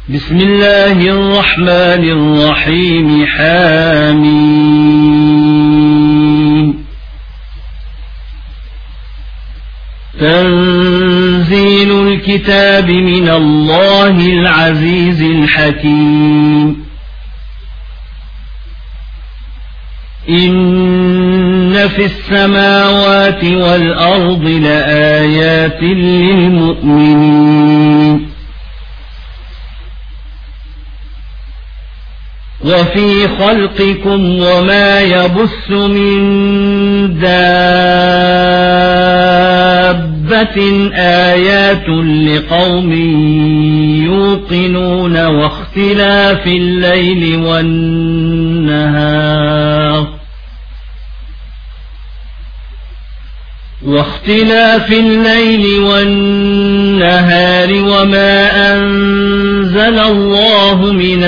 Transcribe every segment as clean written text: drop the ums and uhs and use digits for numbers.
بسم الله الرحمن الرحيم. حميم. تنزيل الكتاب من الله العزيز الحكيم. إن في السماوات والأرض لآيات للمؤمنين وفي خلقكم وما يبث من دابة آيات لقوم يوقنون واختلاف الليل والنهار وما أنزل الله من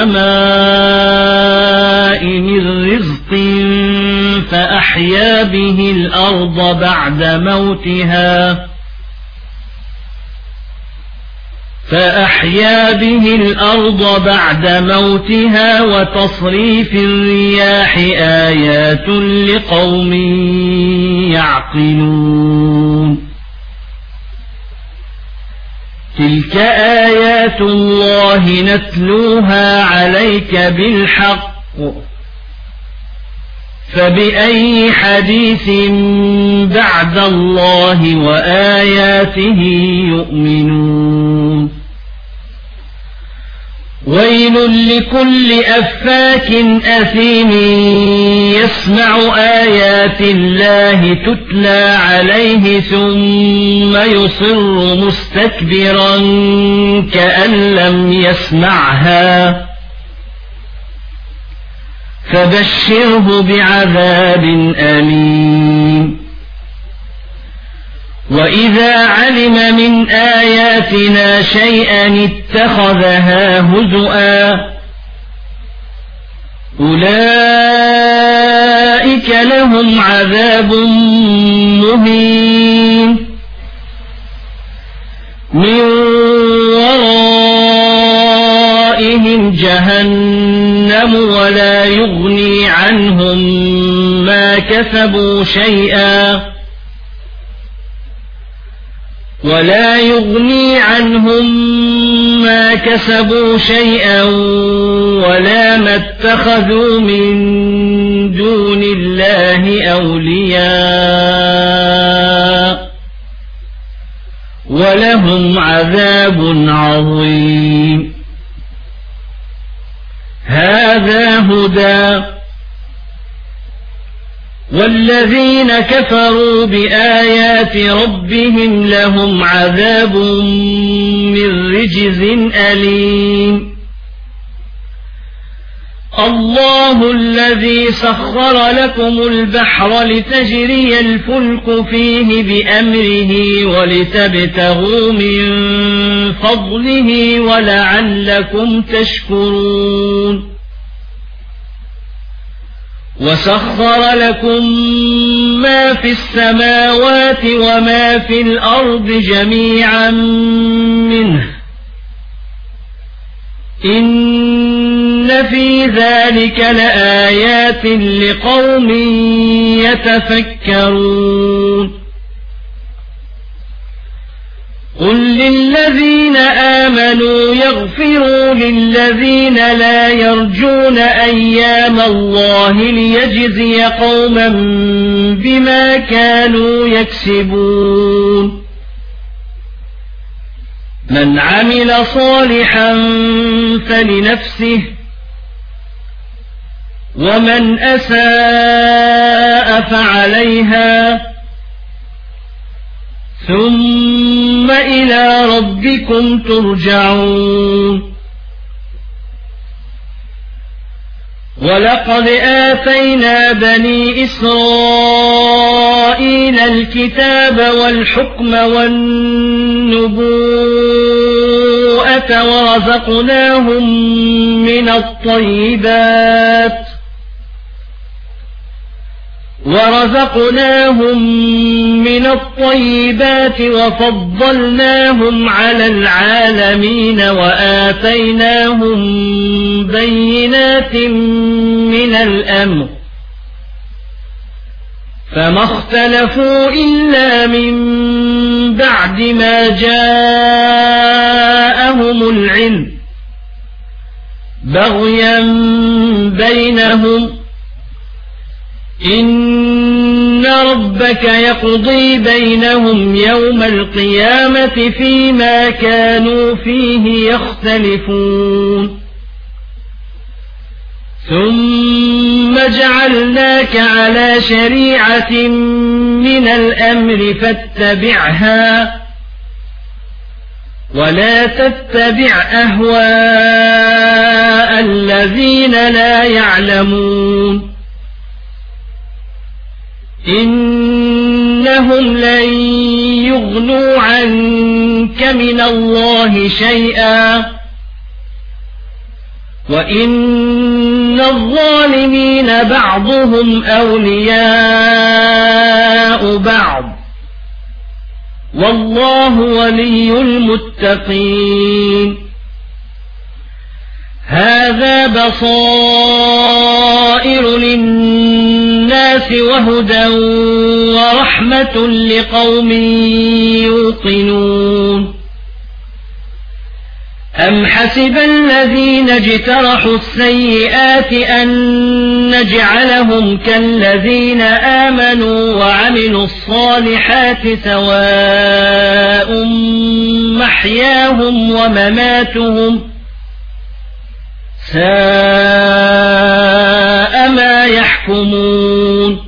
السماء من رزق فأحيا به الأرض بعد موتها وتصريف الرياح آيات لقوم يعقلون. تلك آيات الله نتلوها عليك بالحق فبأي حديث بعد الله وآياته يؤمنون. ويل لكل أفاك أثيم يسمع آيات الله تتلى عليه ثم يصر مستكبرا كأن لم يسمعها فبشره بعذاب أليم. وإذا علم من آياتنا شيئا اتخذها هزؤا أولئك لهم عذاب مهين من ورائهم جهنم ولا يغني عنهم ما كسبوا شيئا ولا ما اتخذوا من دون الله أولياء ولهم عذاب عظيم. هذا هدى والذين كفروا بآيات ربهم لهم عذاب من رجز أليم. الله الذي سخر لكم البحر لتجري الفلك فيه بأمره ولتبتغوا من فضله ولعلكم تشكرون. وسخر لكم ما في السماوات وما في الأرض جميعا منه إن في ذلك لآيات لقوم يتفكرون. قل للذين آمنوا يغفروا للذين لا يرجون أيام الله ليجزي قوما بما كانوا يكسبون. من عمل صالحا فلنفسه ومن أساء فعليها ثم إلى ربكم ترجعون. ولقد آتينا بني إسرائيل الكتاب والحكم والنبوءة ورزقناهم من الطيبات ورزقناهم من الطيبات وفضلناهم على العالمين وآتيناهم بينات من الأمر فما اختلفوا إلا من بعد ما جاءهم العلم بغيا بينهم إن ربك يقضي بينهم يوم القيامة فيما كانوا فيه يختلفون ثم جعلناك على شريعة من الأمر فاتبعها ولا تتبع أهواء الذين لا يعلمون إنهم لن يغنوا عنك من الله شيئا وإن الظالمين بعضهم أولياء بعض والله ولي المتقين هذا بصائر للناس وهدى ورحمة لقوم يوقنون أم حسب الذين اجترحوا السيئات أن نجعلهم كالذين آمنوا وعملوا الصالحات سواء محياهم ومماتهم ساء ما يحكمون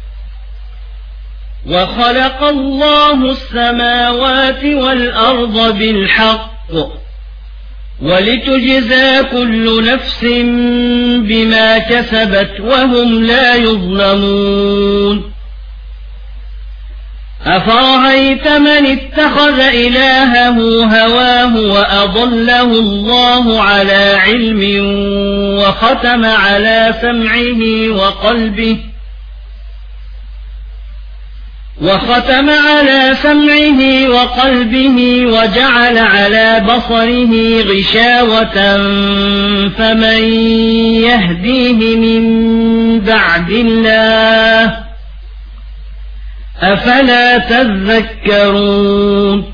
وخلق الله السماوات والأرض بالحق ولتجزى كل نفس بما كسبت وهم لا يظلمون أفرأيت من اتخذ إلهه هواه وأضله الله على علم وختم على سمعه وقلبه وجعل على بصره غشاوة فمن يهديه من بعد الله أفلا تذكرون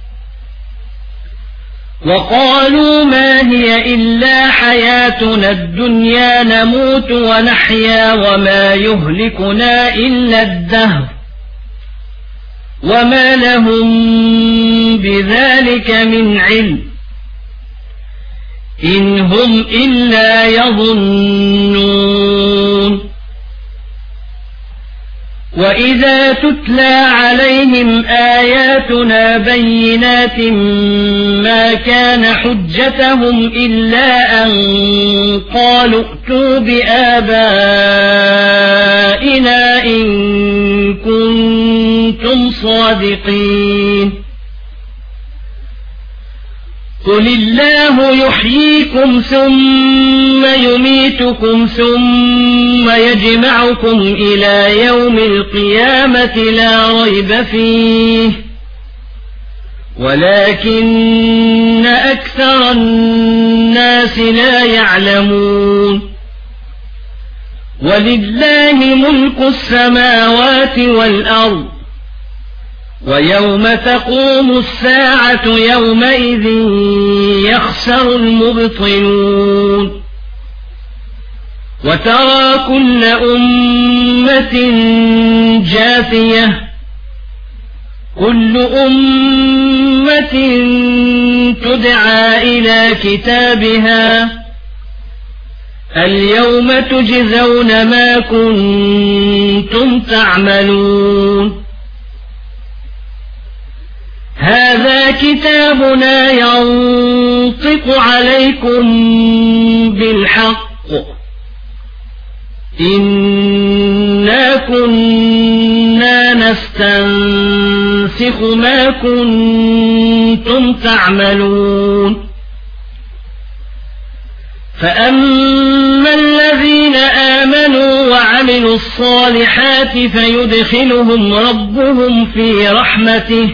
وقالوا ما هي إلا حياتنا الدنيا نموت ونحيا وما يهلكنا إلا الدهر وما لهم بذلك من علم إن هم إلا يظنون وإذا تتلى عليهم آياتنا بينات ما كان حجتهم إلا أن قالوا ائتوا بآبائنا إن كنتم صادقين قل الله يحييكم ثم يميتكم ثم يجمعكم إلى يوم القيامة لا ريب فيه ولكن أكثر الناس لا يعلمون ولله ملك السماوات والأرض ويوم تقوم الساعة يومئذ يخسر المبطلون وترى كل أمة جاثية كل أمة تدعى إلى كتابها اليوم تجزون ما كنتم تعملون هذا كتابنا ينطق عليكم بالحق إنا كنا نستنسخ ما كنتم تعملون فأما الذين آمنوا وعملوا الصالحات فيدخلهم ربهم في رحمته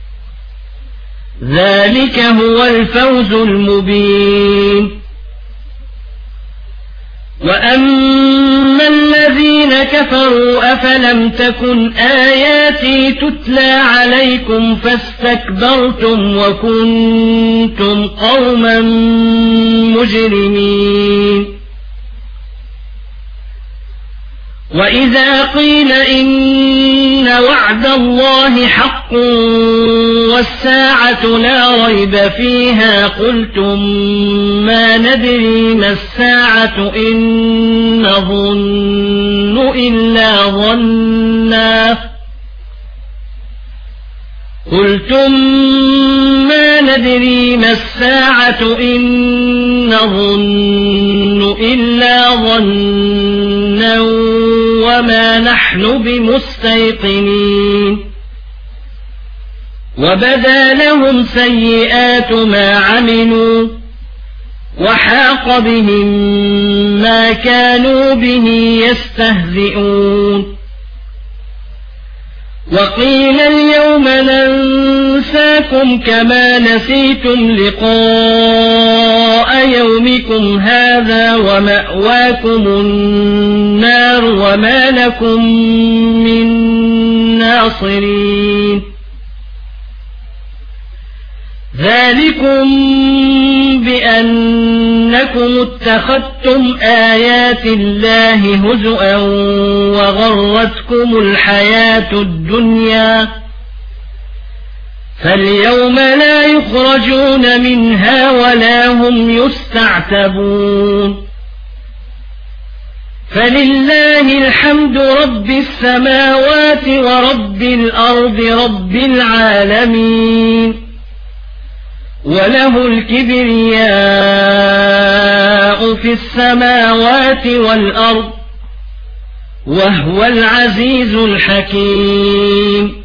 ذلك هو الفوز المبين وأما الذين كفروا أفلم تكن آياتي تتلى عليكم فاستكبرتم وكنتم قوما مجرمين وإذا قيل إن وعد الله حق والساعة لا ريب فيها قلتم ما ندري ما الساعة إن نظن إلا ظنا قلتم ما ندري ما الساعة إن نظن إلا ظنا وما نحن بمستيقنين وبدا لهم سيئات ما عملوا وحاق بهم ما كانوا به يستهزئون وقيل اليوم ننساكم كما نسيتم لقاء يومكم هذا ومأواكم النار وما لكم من ناصرين ذلكم بأنكم اتخذتم آيات الله هزؤا وغرتكم الحياة الدنيا فاليوم لا يخرجون منها ولا هم يستعتبون فلله الحمد رب السماوات ورب الأرض رب العالمين وله الكبرياء في السماوات والأرض وهو العزيز الحكيم